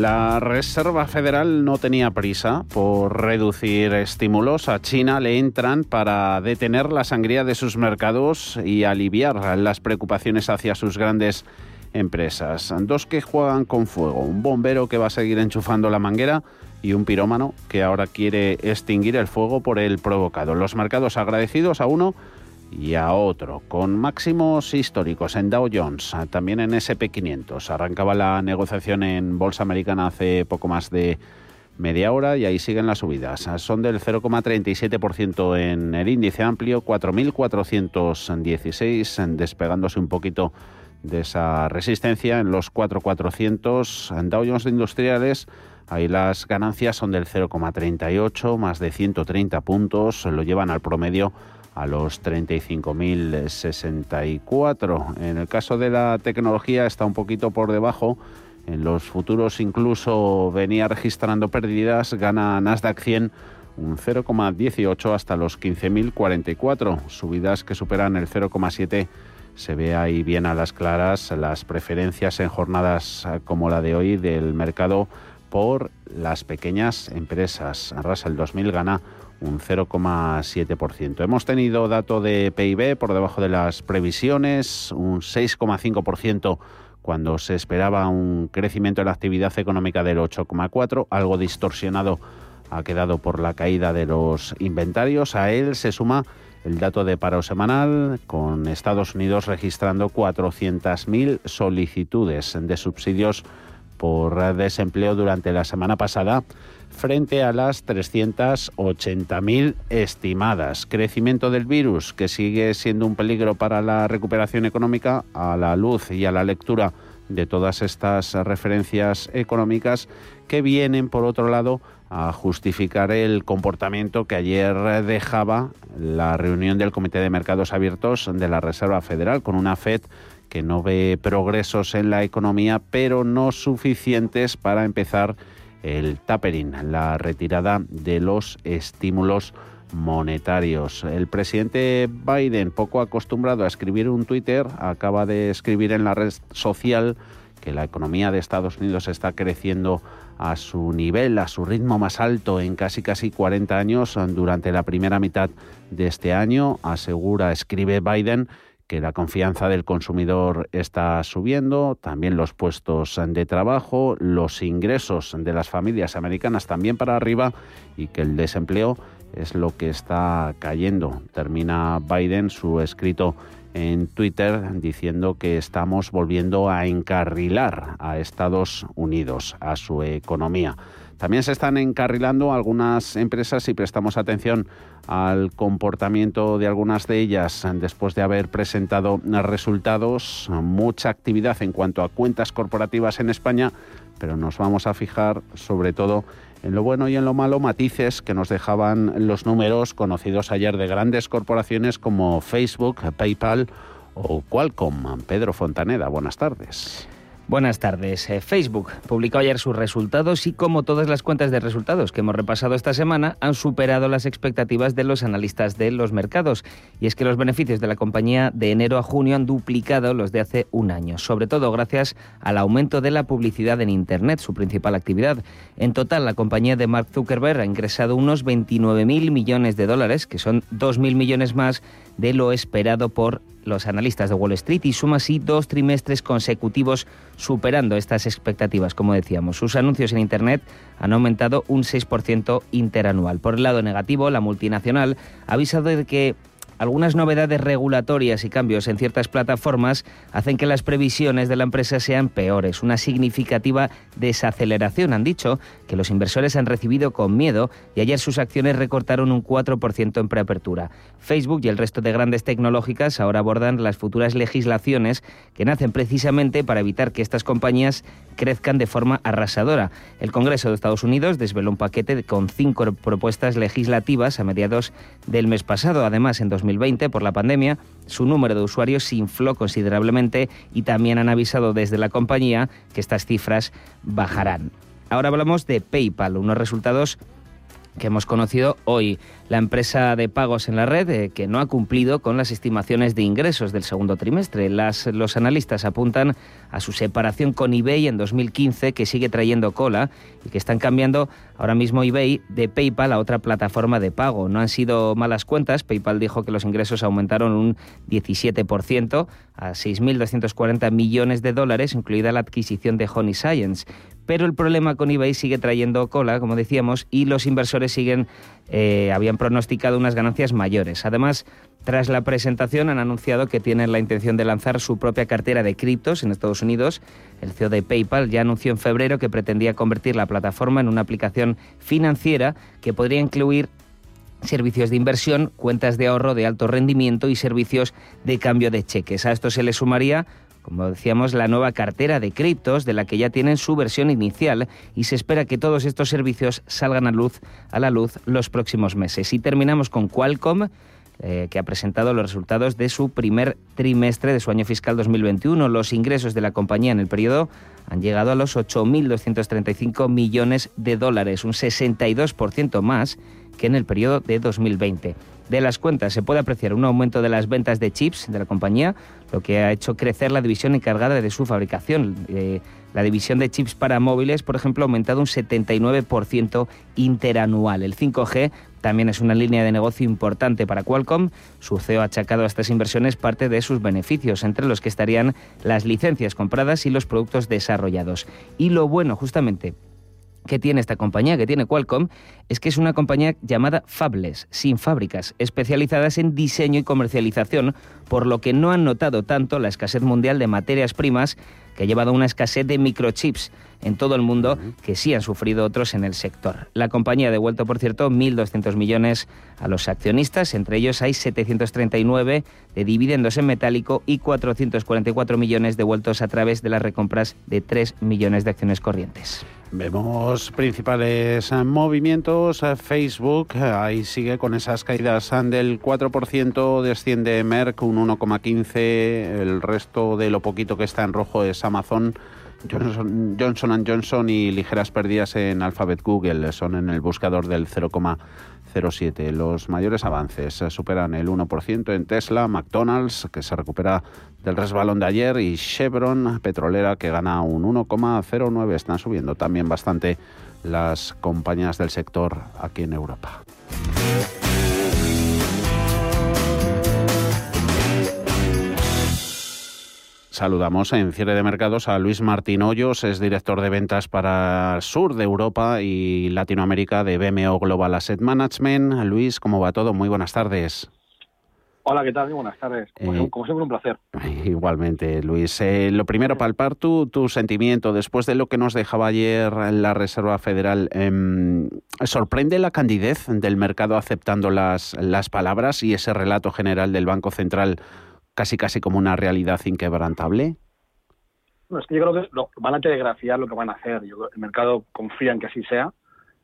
La Reserva Federal no tenía prisa por reducir estímulos. A China le entran para detener la sangría de sus mercados y aliviar las preocupaciones hacia sus grandes empresas. Dos que juegan con fuego, un bombero que va a seguir enchufando la manguera y un pirómano que ahora quiere extinguir el fuego por el provocado. Los mercados agradecidos a uno y a otro, con máximos históricos en Dow Jones, también en S&P 500. Arrancaba la negociación en Bolsa Americana hace poco más de media hora y ahí siguen las subidas. Son del 0,37% en el índice amplio, 4.416, despegándose un poquito de esa resistencia en los 4.400. En Dow Jones de Industriales, ahí las ganancias son del 0,38, más de 130 puntos, lo llevan al promedio a los 35.064. En el caso de la tecnología está un poquito por debajo. En los futuros incluso venía registrando pérdidas. Gana Nasdaq 100 un 0,18 hasta los 15.044. Subidas que superan el 0,7. Se ve ahí bien a las claras las preferencias en jornadas como la de hoy del mercado por las pequeñas empresas. Russell 2000 gana un 0,7%. Hemos tenido dato de PIB por debajo de las previsiones, un 6,5% cuando se esperaba un crecimiento de la actividad económica del 8,4%, algo distorsionado ha quedado por la caída de los inventarios. A él se suma el dato de paro semanal, con Estados Unidos registrando 400.000 solicitudes de subsidios por desempleo durante la semana pasada, frente a las 380.000 estimadas. Crecimiento del virus, que sigue siendo un peligro para la recuperación económica, a la luz y a la lectura de todas estas referencias económicas que vienen, por otro lado, a justificar el comportamiento que ayer dejaba la reunión del Comité de Mercados Abiertos de la Reserva Federal, con una FED que no ve progresos en la economía, pero no suficientes para empezar el tapering, la retirada de los estímulos monetarios. El presidente Biden, poco acostumbrado a escribir un Twitter, acaba de escribir en la red social que la economía de Estados Unidos está creciendo a su nivel, a su ritmo más alto en casi 40 años durante la primera mitad de este año. Escribe Biden, que la confianza del consumidor está subiendo, también los puestos de trabajo, los ingresos de las familias americanas también para arriba y que el desempleo es lo que está cayendo. Termina Biden su escrito en Twitter diciendo que estamos volviendo a encarrilar a Estados Unidos, a su economía. También se están encarrilando algunas empresas si prestamos atención al comportamiento de algunas de ellas después de haber presentado resultados. Mucha actividad en cuanto a cuentas corporativas en España, pero nos vamos a fijar sobre todo en lo bueno y en lo malo, matices que nos dejaban los números conocidos ayer de grandes corporaciones como Facebook, PayPal o Qualcomm. Pedro Fontaneda, buenas tardes. Buenas tardes. Facebook publicó ayer sus resultados y, como todas las cuentas de resultados que hemos repasado esta semana, han superado las expectativas de los analistas de los mercados. Y es que los beneficios de la compañía de enero a junio han duplicado los de hace un año, sobre todo gracias al aumento de la publicidad en Internet, su principal actividad. En total, la compañía de Mark Zuckerberg ha ingresado unos 29.000 millones de dólares, que son 2.000 millones más de lo esperado por los analistas de Wall Street, y suma así 2 trimestres consecutivos superando estas expectativas. Como decíamos, sus anuncios en Internet han aumentado un 6% interanual. Por el lado negativo, la multinacional ha avisado de que algunas novedades regulatorias y cambios en ciertas plataformas hacen que las previsiones de la empresa sean peores. Una significativa desaceleración, han dicho, que los inversores han recibido con miedo, y ayer sus acciones recortaron un 4% en preapertura. Facebook y el resto de grandes tecnológicas ahora abordan las futuras legislaciones que nacen precisamente para evitar que estas compañías crezcan de forma arrasadora. El Congreso de Estados Unidos desveló un paquete con 5 propuestas legislativas a mediados del mes pasado. Además, en 2020, por la pandemia, su número de usuarios se infló considerablemente y también han avisado desde la compañía que estas cifras bajarán. Ahora hablamos de PayPal, unos resultados que hemos conocido hoy. La empresa de pagos en la red que no ha cumplido con las estimaciones de ingresos del segundo trimestre. Los analistas apuntan a su separación con eBay en 2015, que sigue trayendo cola y que están cambiando ahora mismo eBay de PayPal a otra plataforma de pago. No han sido malas cuentas. PayPal dijo que los ingresos aumentaron un 17% a 6.240 millones de dólares, incluida la adquisición de Honey Science. Pero el problema con eBay sigue trayendo cola, como decíamos, y los inversores habían pronosticado unas ganancias mayores. Además, tras la presentación han anunciado que tienen la intención de lanzar su propia cartera de criptos en Estados Unidos. El CEO de PayPal ya anunció en febrero que pretendía convertir la plataforma en una aplicación financiera que podría incluir servicios de inversión, cuentas de ahorro de alto rendimiento y servicios de cambio de cheques. A esto se le sumaría, como decíamos, la nueva cartera de criptos, de la que ya tienen su versión inicial, y se espera que todos estos servicios salgan a la luz los próximos meses. Y terminamos con Qualcomm, que ha presentado los resultados de su primer trimestre de su año fiscal 2021. Los ingresos de la compañía en el periodo han llegado a los 8.235 millones de dólares, un 62% más que en el periodo de 2020. De las cuentas se puede apreciar un aumento de las ventas de chips de la compañía, lo que ha hecho crecer la división encargada de su fabricación. La división de chips para móviles, por ejemplo, ha aumentado un 79% interanual. El 5G también es una línea de negocio importante para Qualcomm. Su CEO ha achacado a estas inversiones parte de sus beneficios, entre los que estarían las licencias compradas y los productos desarrollados. Y lo bueno, justamente, que tiene esta compañía, que tiene Qualcomm, es que es una compañía llamada fabless, sin fábricas, especializadas en diseño y comercialización, por lo que no han notado tanto la escasez mundial de materias primas, que ha llevado a una escasez de microchips en todo el mundo, que sí han sufrido otros en el sector. La compañía ha devuelto, por cierto, 1.200 millones a los accionistas. Entre ellos hay 739 de dividendos en metálico y 444 millones devueltos a través de las recompras de 3 millones de acciones corrientes. Vemos principales movimientos. Facebook ahí sigue con esas caídas del 4%, desciende Merck un 1,15%, el resto de lo poquito que está en rojo es Amazon, Johnson & Johnson y ligeras pérdidas en Alphabet. Google son en el buscador del 0,07%. Los mayores avances superan el 1% en Tesla, McDonald's, que se recupera del resbalón de ayer, y Chevron, petrolera, que gana un 1,09%. Están subiendo también bastante las compañías del sector aquí en Europa. Saludamos en cierre de mercados a Luis Martín Hoyos, es director de ventas para el sur de Europa y Latinoamérica de BMO Global Asset Management. Luis, ¿cómo va todo? Muy buenas tardes. Hola, ¿qué tal? Muy buenas tardes. Como siempre, un placer. Igualmente, Luis. Lo primero, palpar tu sentimiento después de lo que nos dejaba ayer la Reserva Federal. ¿Sorprende la candidez del mercado aceptando las palabras y ese relato general del Banco Central casi como una realidad inquebrantable? Es que yo creo que van a telegrafiar lo que van a hacer. El mercado confía en que así sea.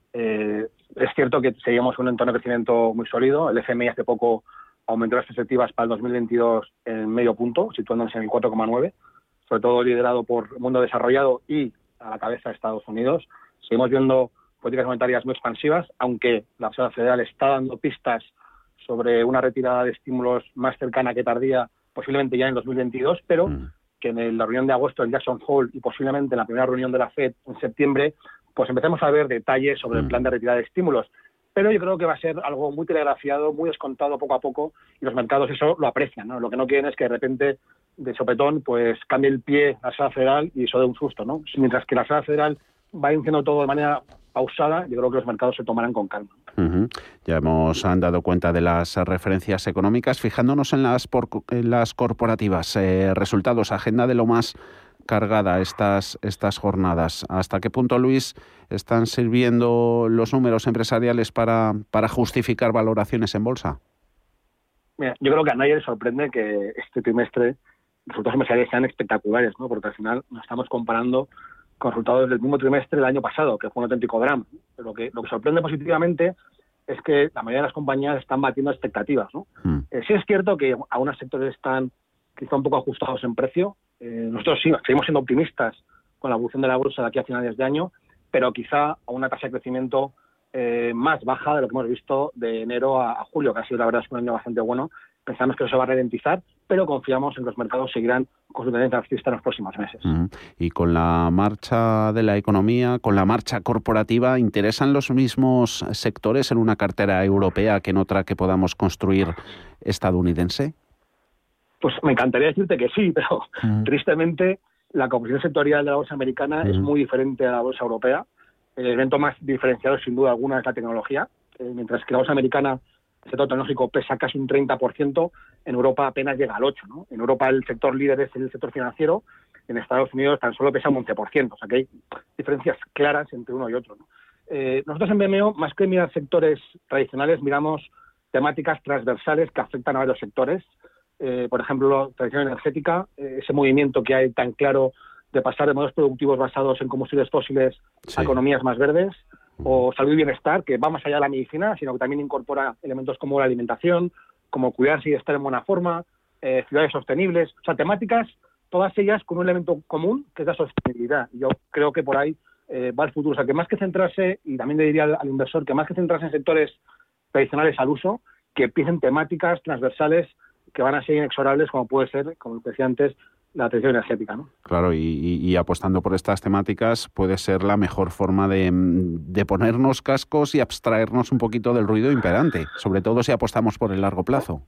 Es cierto que seguimos un entorno de crecimiento muy sólido. El FMI hace poco aumentó las perspectivas para el 2022 en medio punto, situándose en el 4,9, sobre todo liderado por el mundo desarrollado y a la cabeza de Estados Unidos. Seguimos viendo políticas monetarias muy expansivas, aunque la Reserva Federal está dando pistas sobre una retirada de estímulos más cercana que tardía, posiblemente ya en 2022, pero que en la reunión de agosto en Jackson Hole y posiblemente en la primera reunión de la FED en septiembre, pues empecemos a ver detalles sobre el plan de retirada de estímulos. Pero yo creo que va a ser algo muy telegrafiado, muy descontado poco a poco, y los mercados eso lo aprecian, ¿no? Lo que no quieren es que de repente, de sopetón, pues cambie el pie la Reserva Federal y eso dé un susto, ¿no? Mientras que la Reserva Federal va diciendo todo de manera pausada, yo creo que los mercados se tomarán con calma. Ya han dado cuenta de las referencias económicas, fijándonos en las corporativas, resultados, agenda de lo más cargada estas jornadas. ¿Hasta qué punto, Luis, están sirviendo los números empresariales para justificar valoraciones en bolsa? Mira, yo creo que a nadie le sorprende que este trimestre los resultados empresariales sean espectaculares, ¿no? Porque al final nos estamos comparando con resultados del mismo trimestre del año pasado, que fue un auténtico drama. Pero lo que sorprende positivamente es que la mayoría de las compañías están batiendo expectativas, ¿no? Sí es cierto que algunos sectores están quizá un poco ajustados en precio. Nosotros sí, seguimos siendo optimistas con la evolución de la bolsa de aquí a finales de año, pero quizá a una tasa de crecimiento más baja de lo que hemos visto de enero a julio, que ha sido la verdad es un año bastante bueno. Pensamos que eso se va a ralentizar, pero confiamos en que los mercados seguirán con su tendencia alcista en los próximos meses. Y con la marcha de la economía, con la marcha corporativa, ¿interesan los mismos sectores en una cartera europea que en otra que podamos construir estadounidense? Pues me encantaría decirte que sí, pero tristemente la composición sectorial de la bolsa americana es muy diferente a la bolsa europea. El elemento más diferenciado, sin duda alguna, es la tecnología. Mientras que la bolsa americana, el sector tecnológico pesa casi un 30%, en Europa apenas llega al 8%, ¿no? En Europa el sector líder es el sector financiero, en Estados Unidos tan solo pesa un 11%, o sea que hay diferencias claras entre uno y otro, ¿no? Nosotros en BMO, más que mirar sectores tradicionales, miramos temáticas transversales que afectan a varios sectores. Por ejemplo, transición energética, ese movimiento que hay tan claro de pasar de modelos productivos basados en combustibles fósiles a economías más verdes, o salud y bienestar, que va más allá de la medicina, sino que también incorpora elementos como la alimentación, como cuidarse y estar en buena forma, ciudades sostenibles, o sea, temáticas, todas ellas con un elemento común, que es la sostenibilidad. Yo creo que por ahí va el futuro. O sea, que más que centrarse, y también le diría al inversor, que más que centrarse en sectores tradicionales al uso, que empiecen temáticas transversales que van a ser inexorables, como puede ser, como decía antes, la transición energética, ¿no? Claro, y apostando por estas temáticas puede ser la mejor forma de ponernos cascos y abstraernos un poquito del ruido imperante, sobre todo si apostamos por el largo plazo.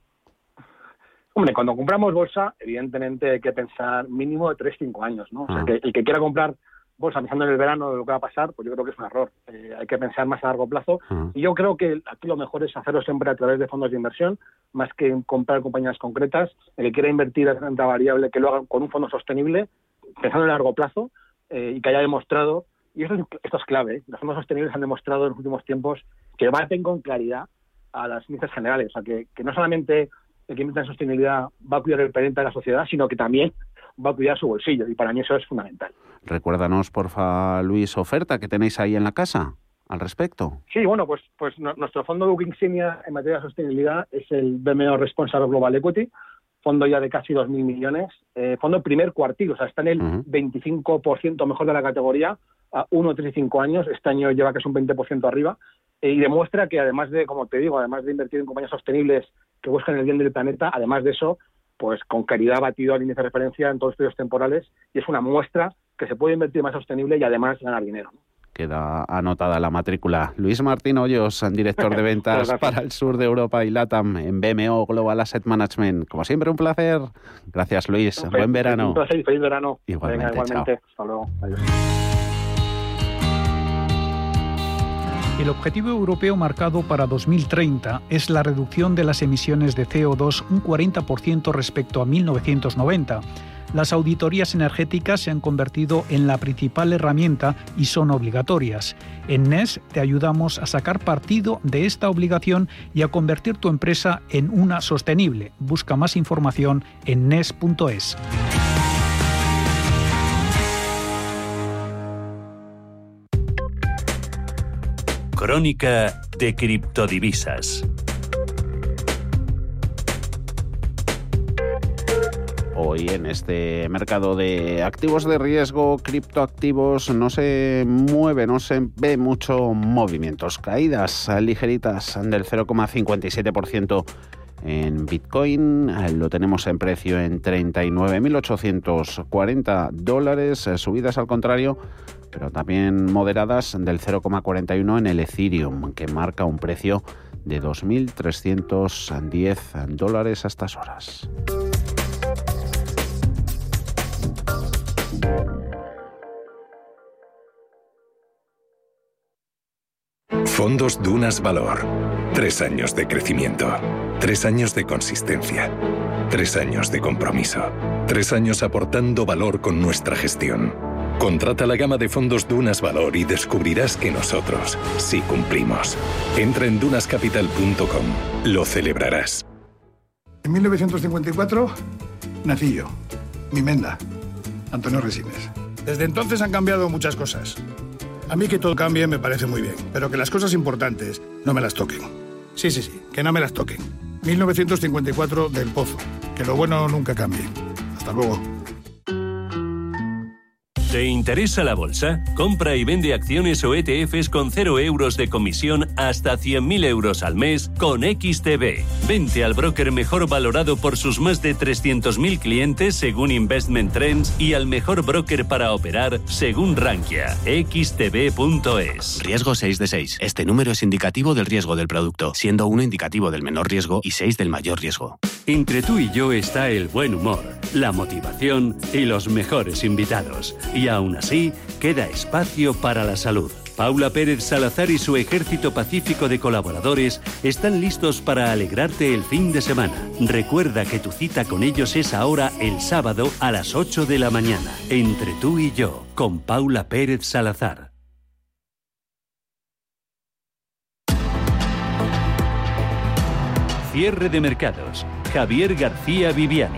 Hombre, cuando compramos bolsa, evidentemente hay que pensar mínimo de 3-5 años, ¿no? O sea, que el que quiera comprar bolsa pensando en el verano de lo que va a pasar, pues yo creo que es un error. Hay que pensar más a largo plazo. Y yo creo que aquí lo mejor es hacerlo siempre a través de fondos de inversión, más que comprar compañías concretas. El que quiera invertir en renta variable, que lo haga con un fondo sostenible, pensando en largo plazo, y que haya demostrado, y esto es clave, los fondos sostenibles han demostrado en los últimos tiempos que baten con claridad a las índices generales. O sea, que no solamente el que invierte en sostenibilidad va a cuidar el planeta de la sociedad, sino que también va a cuidar su bolsillo, y para mí eso es fundamental. Recuérdanos, porfa, Luis, oferta que tenéis ahí en la casa al respecto. Sí, bueno, pues nuestro fondo Duke Insignia en materia de sostenibilidad es el BMO Responsible Global Equity, fondo ya de casi 2.000 millones, fondo primer cuartil, o sea, está en el 25% mejor de la categoría, a 1, 3 y 5 años, este año lleva casi un 20% arriba, y demuestra que además de, como te digo, además de invertir en compañías sostenibles que buscan el bien del planeta, además de eso, pues con claridad ha batido al índice de referencia en todos los estudios temporales, y es una muestra que se puede invertir más sostenible y además ganar dinero, ¿no? Queda anotada la matrícula. Luis Martín Hoyos, director de ventas para el sur de Europa y LATAM en BMO Global Asset Management. Como siempre, un placer. Gracias, Luis. Buen verano. Un placer y feliz verano. Igualmente. Venga, igualmente. Chao. Hasta luego. Adiós. El objetivo europeo marcado para 2030 es la reducción de las emisiones de CO2 un 40% respecto a 1990. Las auditorías energéticas se han convertido en la principal herramienta y son obligatorias. En NES te ayudamos a sacar partido de esta obligación y a convertir tu empresa en una sostenible. Busca más información en nes.es. Crónica de criptodivisas. Hoy en este mercado de activos de riesgo, criptoactivos, no se mueve, no se ve mucho movimientos. Caídas ligeritas del 0,57% en Bitcoin, lo tenemos en precio en $39.840, subidas al contrario, pero también moderadas del 0,41 en el Ethereum, que marca un precio de $2.310 a estas horas. Fondos Dunas Valor. 3 años de crecimiento. 3 años de consistencia. 3 años de compromiso. 3 años aportando valor con nuestra gestión. Contrata la gama de fondos Dunas Valor y descubrirás que nosotros sí cumplimos. Entra en dunascapital.com. Lo celebrarás. En 1954 nací yo, mi menda, Antonio Resines. Desde entonces han cambiado muchas cosas. A mí que todo cambie me parece muy bien, pero que las cosas importantes no me las toquen. Sí, que no me las toquen. 1954 del Pozo. Que lo bueno nunca cambie. Hasta luego. ¿Te interesa la bolsa? Compra y vende acciones o ETFs con 0 euros de comisión hasta 100.000 euros al mes con XTB. Vente al broker mejor valorado por sus más de 300.000 clientes según Investment Trends y al mejor broker para operar según Rankia. XTB.es. Riesgo 6 de 6. Este número es indicativo del riesgo del producto, siendo 1 indicativo del menor riesgo y 6 del mayor riesgo. Entre tú y yo está el buen humor, la motivación y los mejores invitados. Y aún así, queda espacio para la salud. Paula Pérez Salazar y su ejército pacífico de colaboradores están listos para alegrarte el fin de semana. Recuerda que tu cita con ellos es ahora el sábado a las 8 de la mañana. Entre tú y yo, con Paula Pérez Salazar. Cierre de mercados. Javier García Viviani.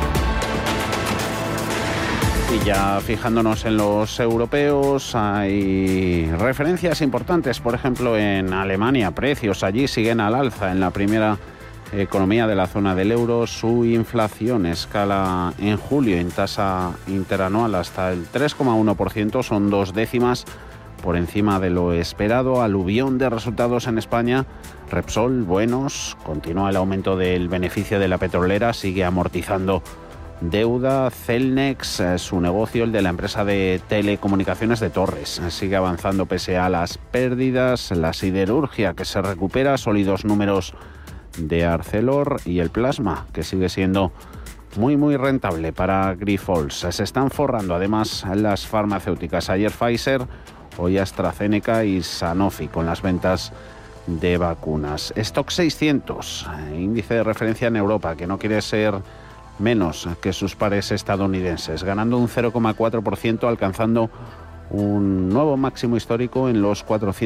Y ya fijándonos en los europeos, hay referencias importantes, por ejemplo en Alemania, precios allí siguen al alza en la primera economía de la zona del euro, su inflación escala en julio en tasa interanual hasta el 3,1%, son 2 décimas por encima de lo esperado. Aluvión de resultados en España, Repsol, buenos, continúa el aumento del beneficio de la petrolera, sigue amortizando deuda. Celnex, su negocio, el de la empresa de telecomunicaciones de Torres, sigue avanzando pese a las pérdidas. La siderurgia, que se recupera, sólidos números de Arcelor, y el plasma, que sigue siendo muy rentable para Grifols. Se están forrando además las farmacéuticas. Ayer Pfizer, hoy AstraZeneca y Sanofi con las ventas de vacunas. Stock 600, índice de referencia en Europa, que no quiere ser menos que sus pares estadounidenses, ganando un 0,4%, alcanzando un nuevo máximo histórico en los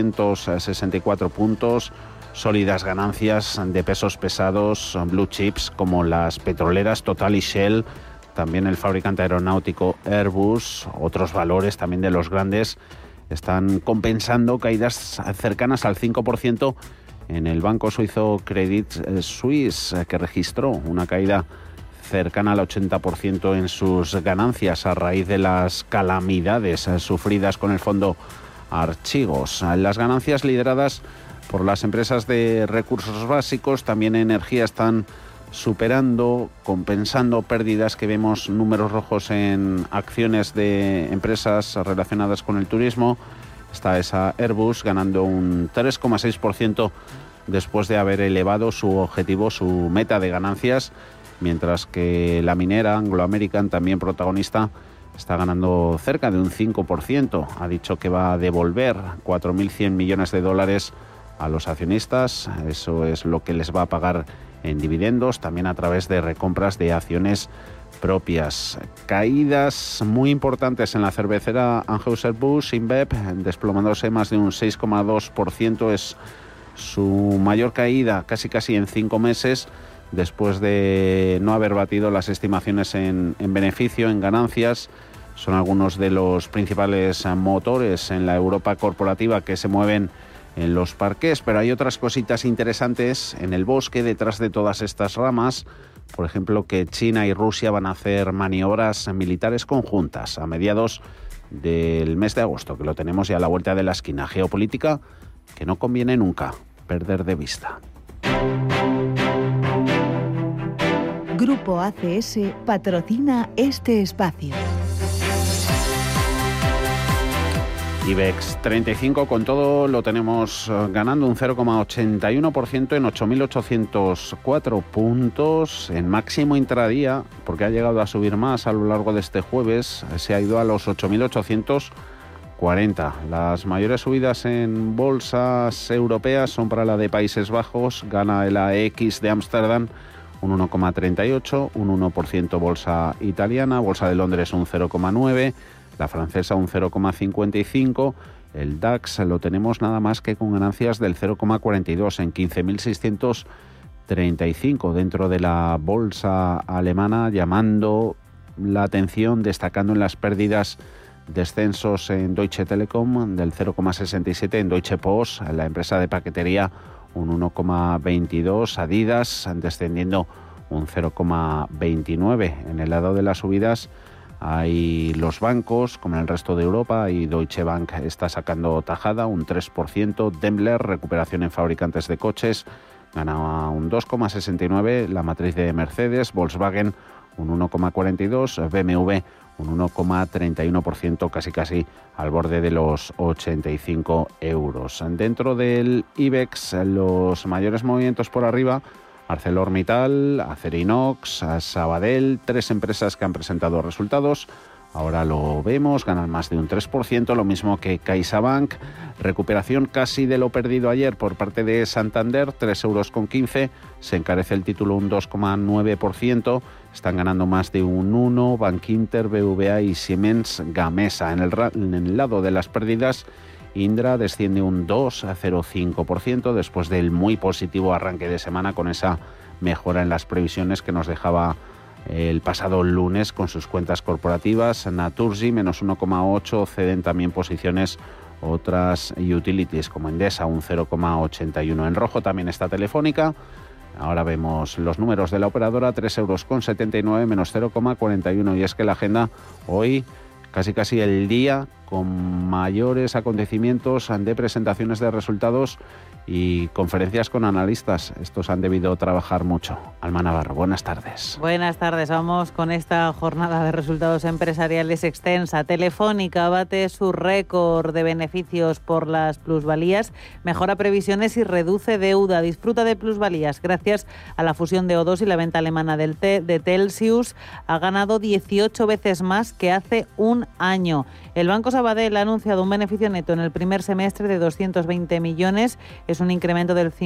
464 puntos. Sólidas ganancias de pesos pesados, blue chips como las petroleras Total y Shell, también el fabricante aeronáutico Airbus. Otros valores también de los grandes están compensando caídas cercanas al 5% en el banco suizo Credit Suisse, que registró una caída cercana al 80% en sus ganancias a raíz de las calamidades sufridas con el fondo Archigos. Las ganancias lideradas por las empresas de recursos básicos, también energía, están superando, compensando pérdidas que vemos, números rojos en acciones de empresas relacionadas con el turismo. Está esa Airbus ganando un 3,6% después de haber elevado su objetivo, su meta de ganancias, mientras que la minera Anglo American, también protagonista, está ganando cerca de un 5%. Ha dicho que va a devolver 4.100 millones de dólares a los accionistas. Eso es lo que les va a pagar en dividendos, también a través de recompras de acciones propias. Caídas muy importantes en la cervecera Anheuser-Busch InBev, desplomándose más de un 6,2%. Es su mayor caída casi en 5 meses, después de no haber batido las estimaciones en beneficio, en ganancias. Son algunos de los principales motores en la Europa corporativa que se mueven en los parques, pero hay otras cositas interesantes en el bosque detrás de todas estas ramas. Por ejemplo, que China y Rusia van a hacer maniobras militares conjuntas a mediados del mes de agosto, que lo tenemos ya a la vuelta de la esquina. Geopolítica que no conviene nunca perder de vista. Grupo ACS patrocina este espacio. IBEX 35 con todo lo tenemos ganando un 0,81% en 8.804 puntos. En máximo intradía, porque ha llegado a subir más a lo largo de este jueves, se ha ido a los 8.840. Las mayores subidas en bolsas europeas son para la de Países Bajos, gana el AEX de Ámsterdam un 1,38, un 1% bolsa italiana, bolsa de Londres un 0,9%, la francesa un 0,55%, el DAX lo tenemos nada más que con ganancias del 0,42 en 15.635. Dentro de la bolsa alemana, llamando la atención, destacando en las pérdidas, descensos en Deutsche Telekom del 0,67, en Deutsche Post, la empresa de paquetería, un 1,22, Adidas descendiendo un 0,29. En el lado de las subidas Hay los bancos, como en el resto de Europa, y Deutsche Bank está sacando tajada, un 3%. Daimler, recuperación en fabricantes de coches, gana un 2,69%. La matriz de Mercedes, Volkswagen, un 1,42%. BMW, un 1,31%, casi al borde de los 85 euros. Dentro del IBEX, los mayores movimientos por arriba: ArcelorMittal, Acerinox, Sabadell, 3 empresas que han presentado resultados. Ahora lo vemos, ganan más de un 3%, lo mismo que CaixaBank. Recuperación casi de lo perdido ayer por parte de Santander, 3,15 euros. Se encarece el título un 2,9%. Están ganando más de un 1%. Bankinter, BVA y Siemens Gamesa. En el lado de las pérdidas, Indra desciende un 2,05% después del muy positivo arranque de semana con esa mejora en las previsiones que nos dejaba el pasado lunes con sus cuentas corporativas. Naturgy, menos 1,8%, ceden también posiciones otras utilities como Endesa, un 0,81%. En rojo también está Telefónica. Ahora vemos los números de la operadora, 3,79 euros, menos 0,41%. Y es que la agenda hoy, casi el día con mayores acontecimientos de presentaciones de resultados y conferencias con analistas. Estos han debido trabajar mucho. Alma Navarro, buenas tardes. Buenas tardes. Vamos con esta jornada de resultados empresariales extensa. Telefónica bate su récord de beneficios por las plusvalías, mejora previsiones y reduce deuda. Disfruta de plusvalías gracias a la fusión de O2 y la venta alemana de Telxius. Ha ganado 18 veces más que hace un año. El Banco Sabadell ha anunciado un beneficio neto en el primer semestre de 220 millones. Es un incremento del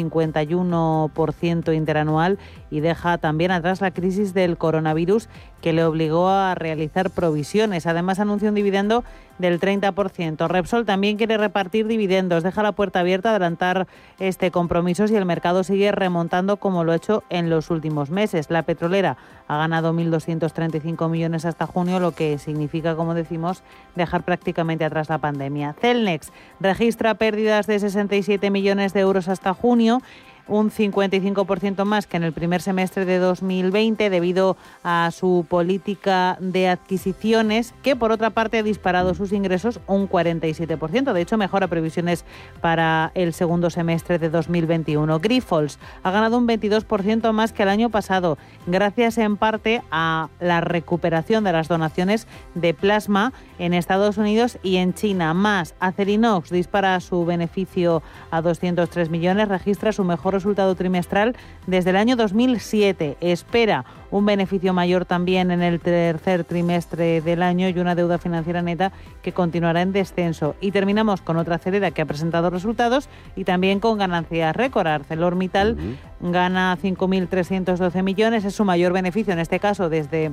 51% interanual y deja también atrás la crisis del coronavirus que le obligó a realizar provisiones. Además, anuncia un dividendo del 30%. Repsol también quiere repartir dividendos. Deja la puerta abierta a adelantar este compromiso si el mercado sigue remontando como lo ha hecho en los últimos meses. La petrolera ha ganado 1.235 millones hasta junio, lo que significa, como decimos, dejar prácticamente atrás la pandemia. Celnex registra pérdidas de 67 millones de euros hasta junio, un 55% más que en el primer semestre de 2020 debido a su política de adquisiciones, que por otra parte ha disparado sus ingresos un 47%. De hecho, mejora previsiones para el segundo semestre de 2021. Grifols ha ganado un 22% más que el año pasado, gracias en parte a la recuperación de las donaciones de plasma en Estados Unidos y en China. Más, Acerinox dispara su beneficio a 203 millones, registra su mejor resultado trimestral desde el año 2007. Espera un beneficio mayor también en el tercer trimestre del año y una deuda financiera neta que continuará en descenso. Y terminamos con otra acelera que ha presentado resultados y también con ganancias récord. ArcelorMittal gana 5.312 millones, es su mayor beneficio en este caso desde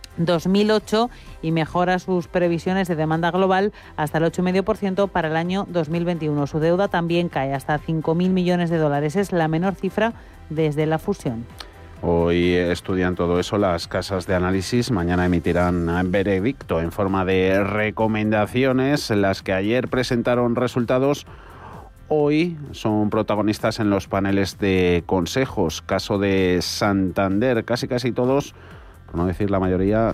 2008 y mejora sus previsiones de demanda global hasta el 8,5% para el año 2021. Su deuda también cae hasta 5.000 millones de dólares. Es la menor cifra desde la fusión. Hoy estudian todo eso las casas de análisis. Mañana emitirán veredicto en forma de recomendaciones. Las que ayer presentaron resultados hoy son protagonistas en los paneles de consejos. Caso de Santander, casi todos, por no decir la mayoría,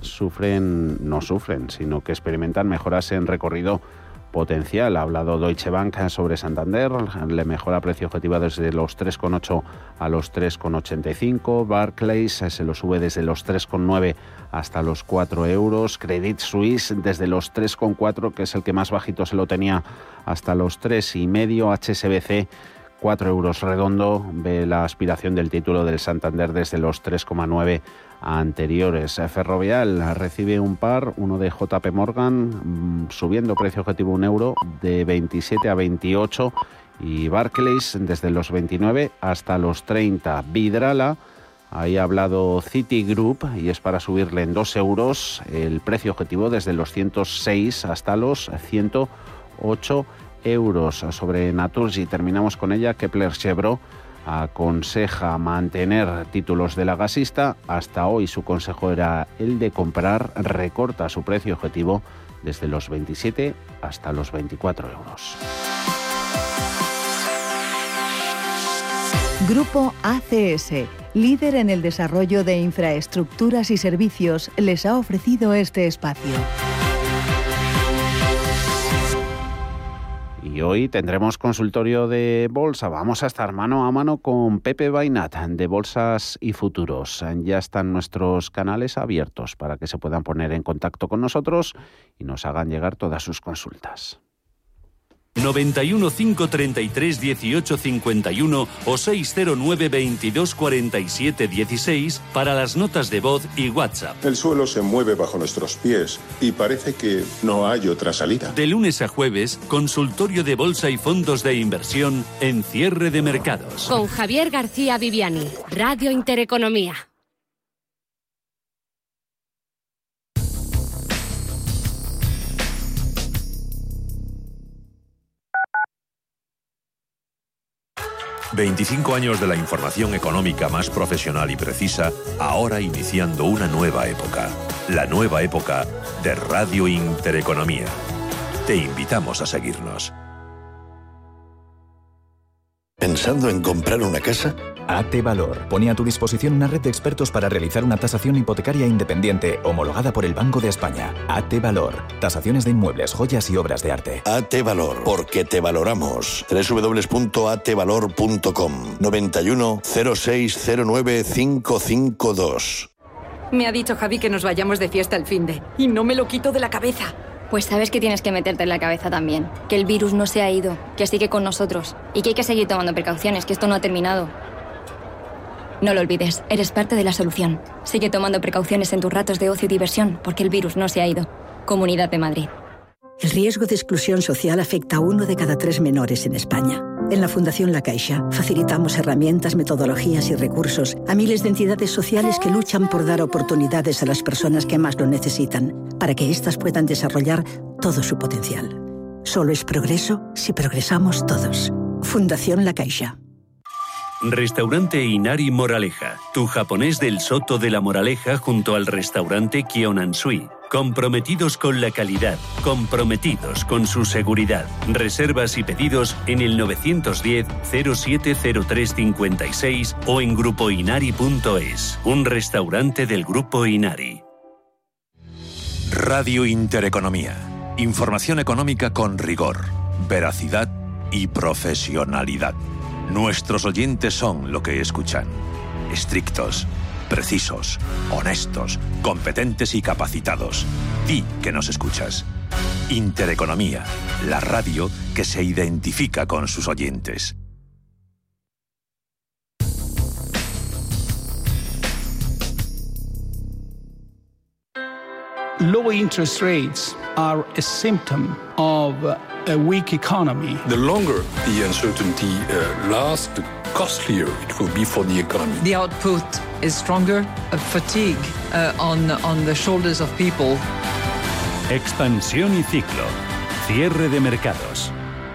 no sufren, sino que experimentan mejoras en recorrido potencial. Ha hablado Deutsche Bank sobre Santander, le mejora precio objetivo desde los 3,8 a los 3,85. Barclays se lo sube desde los 3,9 hasta los 4 euros. Credit Suisse desde los 3,4, que es el que más bajito se lo tenía, hasta los 3,5. HSBC 4 euros redondo, ve la aspiración del título del Santander desde los 3,9 anteriores. Ferrovial recibe un par, uno de JP Morgan, subiendo precio objetivo 1 euro, de 27 a 28, y Barclays desde los 29 hasta los 30. Vidrala, ahí ha hablado Citigroup y es para subirle en 2 euros el precio objetivo desde los 106 hasta los 108 euros. Sobre Naturgy terminamos con ella. Kepler Chevron aconseja mantener títulos de la gasista. Hasta hoy su consejo era el de comprar. Recorta su precio objetivo desde los 27 hasta los 24 euros. Grupo ACS, líder en el desarrollo de infraestructuras y servicios, les ha ofrecido este espacio. Y hoy tendremos consultorio de bolsa. Vamos a estar mano a mano con Pepe Bainat de Bolsas y Futuros. Ya están nuestros canales abiertos para que se puedan poner en contacto con nosotros y nos hagan llegar todas sus consultas. 91 533 18 51 o 609 22 47 16 para las notas de voz y WhatsApp. El suelo se mueve bajo nuestros pies y parece que no hay otra salida. De lunes a jueves, consultorio de bolsa y fondos de inversión en cierre de mercados. Con Javier García Viviani, Radio Intereconomía. ...25 años de la información económica más profesional y precisa... ...ahora iniciando una nueva época... ...la nueva época de Radio Intereconomía. Te invitamos a seguirnos. ¿Pensando en comprar una casa? AT Valor pone a tu disposición una red de expertos para realizar una tasación hipotecaria independiente homologada por el Banco de España. AT Valor. Tasaciones de inmuebles, joyas y obras de arte. AT Valor. Porque te valoramos. www.atvalor.com 91 0609 552. Me ha dicho Javi que nos vayamos de fiesta el finde y no me lo quito de la cabeza. Pues sabes que tienes que meterte en la cabeza también. Que el virus no se ha ido, que sigue con nosotros y que hay que seguir tomando precauciones, que esto no ha terminado. No lo olvides, eres parte de la solución. Sigue tomando precauciones en tus ratos de ocio y diversión, porque el virus no se ha ido. Comunidad de Madrid. El riesgo de exclusión social afecta a 1 de cada 3 menores en España. En la Fundación La Caixa facilitamos herramientas, metodologías y recursos a miles de entidades sociales que luchan por dar oportunidades a las personas que más lo necesitan, para que éstas puedan desarrollar todo su potencial. Solo es progreso si progresamos todos. Fundación La Caixa. Restaurante Inari Moraleja, tu japonés del Soto de la Moraleja junto al restaurante Kyonansui. Comprometidos con la calidad, comprometidos con su seguridad. Reservas y pedidos en el 910-070356 o en grupoinari.es. Un restaurante del Grupo Inari. Radio Intereconomía. Información económica con rigor, veracidad y profesionalidad. Nuestros oyentes son lo que escuchan. Estrictos, precisos, honestos, competentes y capacitados. Di que nos escuchas. Intereconomía, la radio que se identifica con sus oyentes. Low interest rates are a symptom of a weak economy. The longer the uncertainty lasts, the costlier it will be for the economy. The output is stronger, a fatigue on the shoulders of people. Expansión y ciclo. Cierre de mercados.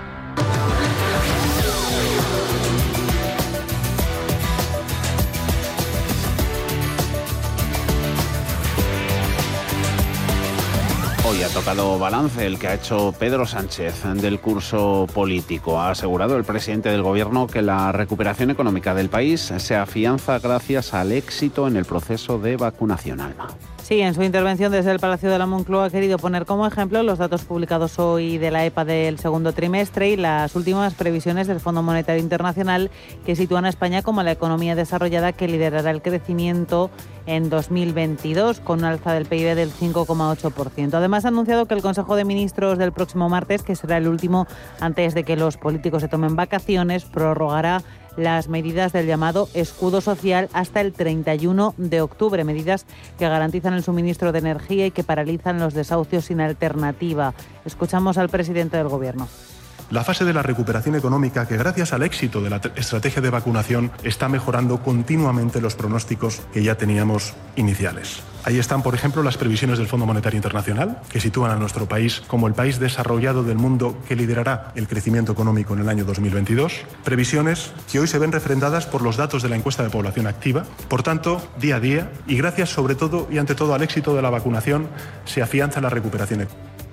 Hoy ha tocado balance el que ha hecho Pedro Sánchez del curso político. Ha asegurado el presidente del Gobierno que la recuperación económica del país se afianza gracias al éxito en el proceso de vacunación. Alma. Sí, en su intervención desde el Palacio de la Moncloa ha querido poner como ejemplo los datos publicados hoy de la EPA del segundo trimestre y las últimas previsiones del Fondo Monetario Internacional, que sitúan a España como la economía desarrollada que liderará el crecimiento en 2022, con un alza del PIB del 5,8%. Además, ha anunciado que el Consejo de Ministros del próximo martes, que será el último antes de que los políticos se tomen vacaciones, prorrogará las medidas del llamado escudo social hasta el 31 de octubre, medidas que garantizan el suministro de energía y que paralizan los desahucios sin alternativa. Escuchamos al presidente del Gobierno. La fase de la recuperación económica, que gracias al éxito de la estrategia de vacunación está mejorando continuamente los pronósticos que ya teníamos iniciales. Ahí están, por ejemplo, las previsiones del Fondo Monetario Internacional, que sitúan a nuestro país como el país desarrollado del mundo que liderará el crecimiento económico en el año 2022. Previsiones que hoy se ven refrendadas por los datos de la encuesta de población activa. Por tanto, día a día, y gracias sobre todo y ante todo al éxito de la vacunación, se afianza la recuperación económica.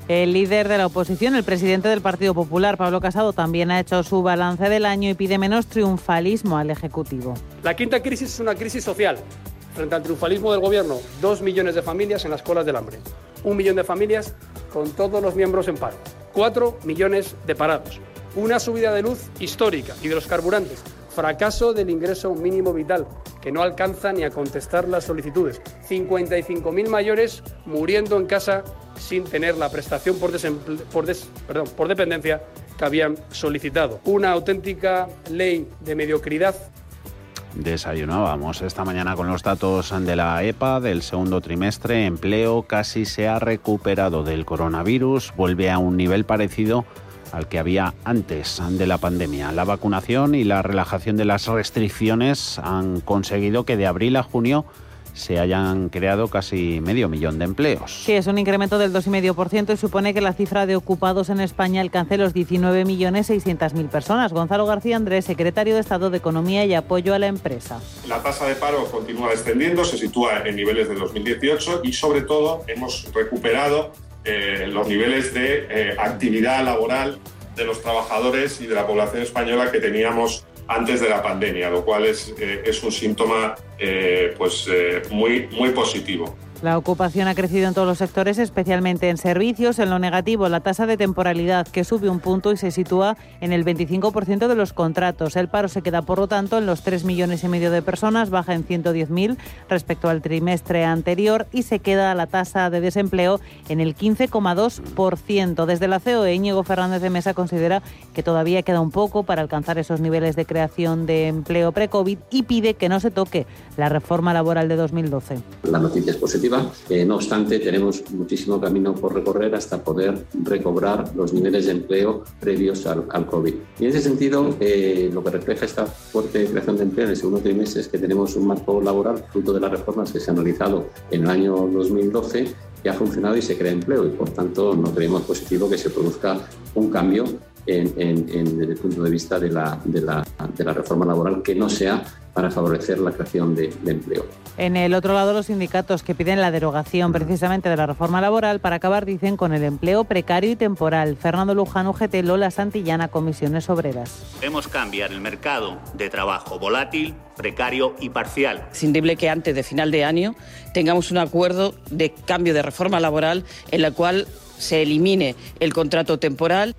El líder de la oposición, el presidente del Partido Popular, Pablo Casado, también ha hecho su balance del año y pide menos triunfalismo al Ejecutivo. La quinta crisis es una crisis social. Frente al triunfalismo del Gobierno, 2 millones de familias en las colas del hambre. 1 millón de familias con todos los miembros en paro. 4 millones de parados. Una subida de luz histórica y de los carburantes. Fracaso del ingreso mínimo vital, que no alcanza ni a contestar las solicitudes. 55.000 mayores muriendo en casa sin tener la prestación por dependencia que habían solicitado. Una auténtica ley de mediocridad. Desayunábamos esta mañana con los datos de la EPA del segundo trimestre. Empleo casi se ha recuperado del coronavirus, vuelve a un nivel parecido al que había antes de la pandemia. La vacunación y la relajación de las restricciones han conseguido que de abril a junio se hayan creado casi 500.000 de empleos. Sí, es un incremento del 2,5% y supone que la cifra de ocupados en España alcance los 19.600.000 personas. Gonzalo García Andrés, secretario de Estado de Economía y Apoyo a la Empresa. La tasa de paro continúa descendiendo, se sitúa en niveles de 2018 y sobre todo hemos recuperado los niveles de actividad laboral de los trabajadores y de la población española que teníamos antes de la pandemia, lo cual es un síntoma muy positivo. La ocupación ha crecido en todos los sectores, especialmente en servicios. En lo negativo, la tasa de temporalidad, que sube un punto y se sitúa en el 25% de los contratos. El paro se queda, por lo tanto, en los 3,5 millones de personas, baja en 110.000 respecto al trimestre anterior y se queda la tasa de desempleo en el 15,2%. Desde la COE, Íñigo Fernández de Mesa considera que todavía queda un poco para alcanzar esos niveles de creación de empleo pre-COVID y pide que no se toque la reforma laboral de 2012. La noticia es positiva. No obstante, tenemos muchísimo camino por recorrer hasta poder recobrar los niveles de empleo previos al COVID. Y en ese sentido, lo que refleja esta fuerte creación de empleo en el segundo trimestre es que tenemos un marco laboral fruto de las reformas que se han realizado en el año 2012 que ha funcionado y se crea empleo y, por tanto, no creemos positivo que se produzca un cambio desde el punto de vista de la reforma laboral que no sea para favorecer la creación de empleo. En el otro lado, los sindicatos que piden la derogación precisamente de la reforma laboral para acabar, dicen, con el empleo precario y temporal. Fernando Luján, UGT, Lola Santillana, Comisiones Obreras. Debemos cambiar el mercado de trabajo volátil, precario y parcial. Es indecible que antes de final de año tengamos un acuerdo de cambio de reforma laboral en la cual se elimine el contrato temporal.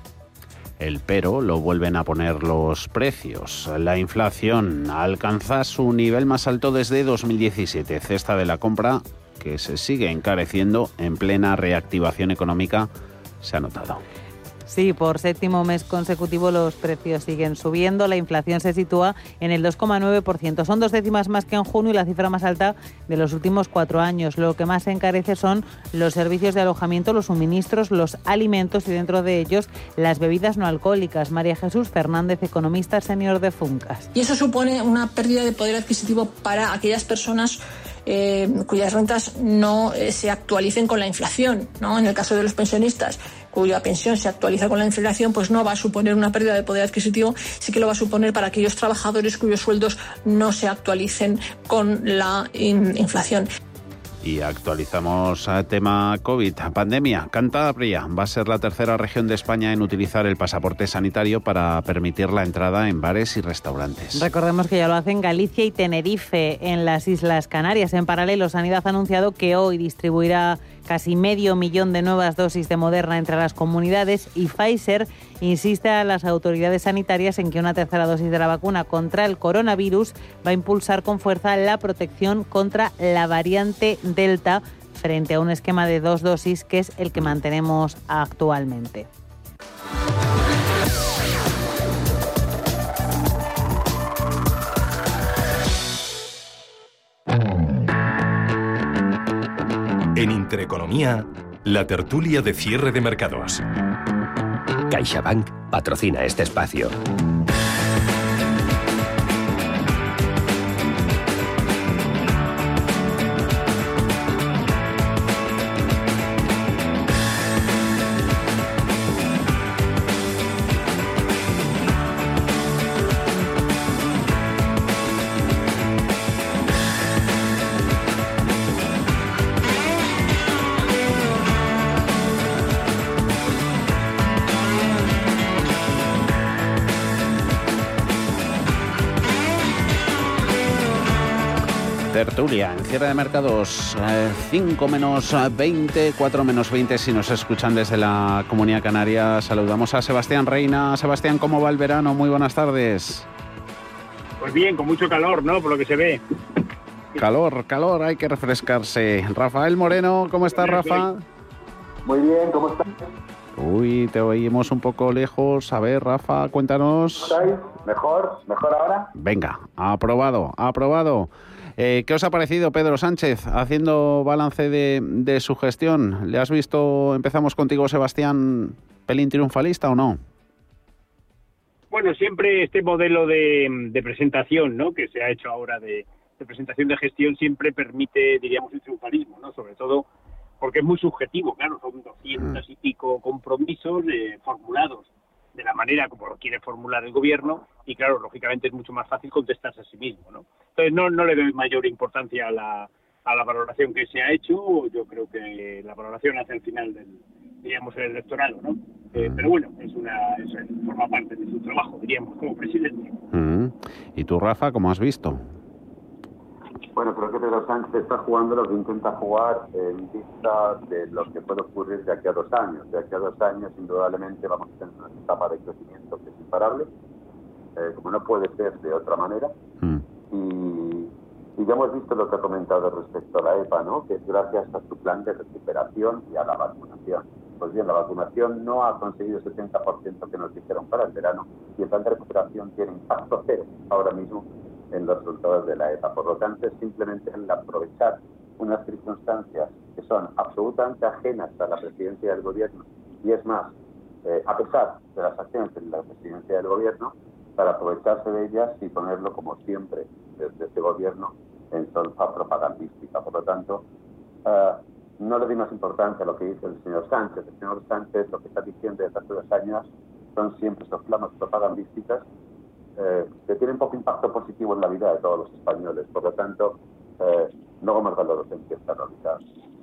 El pero lo vuelven a poner los precios. La inflación alcanza su nivel más alto desde 2017. Cesta de la compra, que se sigue encareciendo en plena reactivación económica, se ha notado. Sí, por séptimo mes consecutivo los precios siguen subiendo. La inflación se sitúa en el 2,9%. Son 2 décimas más que en junio y la cifra más alta de los últimos 4 años. Lo que más se encarece son los servicios de alojamiento, los suministros, los alimentos y dentro de ellos las bebidas no alcohólicas. María Jesús Fernández, economista senior de Funcas. Y eso supone una pérdida de poder adquisitivo para aquellas personas cuyas rentas no se actualicen con la inflación, ¿no? En el caso de los pensionistas, cuya pensión se actualiza con la inflación, pues no va a suponer una pérdida de poder adquisitivo, sí que lo va a suponer para aquellos trabajadores cuyos sueldos no se actualicen con la inflación. Y actualizamos el tema COVID, pandemia. Cantabria va a ser la tercera región de España en utilizar el pasaporte sanitario para permitir la entrada en bares y restaurantes. Recordemos que ya lo hacen Galicia y Tenerife en las Islas Canarias. En paralelo, Sanidad ha anunciado que hoy distribuirá casi 500.000 de nuevas dosis de Moderna entre las comunidades y Pfizer insiste a las autoridades sanitarias en que una tercera dosis de la vacuna contra el coronavirus va a impulsar con fuerza la protección contra la variante Delta frente a un esquema de 2 dosis que es el que mantenemos actualmente. En Intereconomía, la tertulia de cierre de mercados. CaixaBank patrocina este espacio. tertulia en cierre de mercados, 5 menos 20, 4 menos 20 si nos escuchan desde la Comunidad Canaria. Saludamos a Sebastián Reina. Sebastián, ¿cómo va el verano? Muy buenas tardes. Pues bien, con mucho calor, ¿no? Por lo que se ve. Calor, hay que refrescarse. Rafael Moreno, ¿cómo estás, Rafa? Muy bien, ¿cómo estás? Uy, te oímos un poco lejos. A ver, Rafa, cuéntanos. ¿Estáis? ¿Mejor ahora? Venga, aprobado. ¿Qué os ha parecido Pedro Sánchez haciendo balance de su gestión? ¿Le has visto, empezamos contigo, Sebastián, pelín triunfalista o no? Bueno, siempre este modelo de presentación, ¿no?, que se ha hecho ahora de presentación de gestión siempre permite, diríamos, el triunfalismo, ¿no? Sobre todo porque es muy subjetivo, claro, son 200 y pico compromisos formulados de la manera como lo quiere formular el gobierno y, claro, lógicamente es mucho más fácil contestarse a sí mismo, ¿no? Entonces no le doy mayor importancia a la valoración que se ha hecho. Yo creo que la valoración hace al final del electorado, ¿no? Pero bueno, forma parte de su trabajo, diríamos, como presidente. ¿Y tú, Rafa, cómo has visto? Bueno, creo que Pedro Sánchez está jugando lo que intenta jugar en vista de lo que puede ocurrir de aquí a 2 años. De aquí a 2 años, indudablemente, vamos a tener una etapa de crecimiento que es imparable, como no puede ser de otra manera. Y ya hemos visto lo que ha comentado respecto a la EPA, ¿no?, que es gracias a su plan de recuperación y a la vacunación. Pues bien, la vacunación no ha conseguido el 70% que nos dijeron para el verano, y el plan de recuperación tiene impacto cero ahora mismo en los resultados de la EPA. Por lo tanto, es simplemente el aprovechar unas circunstancias que son absolutamente ajenas a la presidencia del gobierno, y es más, a pesar de las acciones de la presidencia del gobierno, para aprovecharse de ellas y ponerlo, como siempre, desde este gobierno, en solfa propagandística. Por lo tanto, no le doy más importancia a lo que dice el señor Sánchez. El señor Sánchez lo que está diciendo desde hace 2 años son siempre soflamas propagandísticas que tienen poco impacto positivo en la vida de todos los españoles. Por lo tanto, no hago más valor en esta realidad.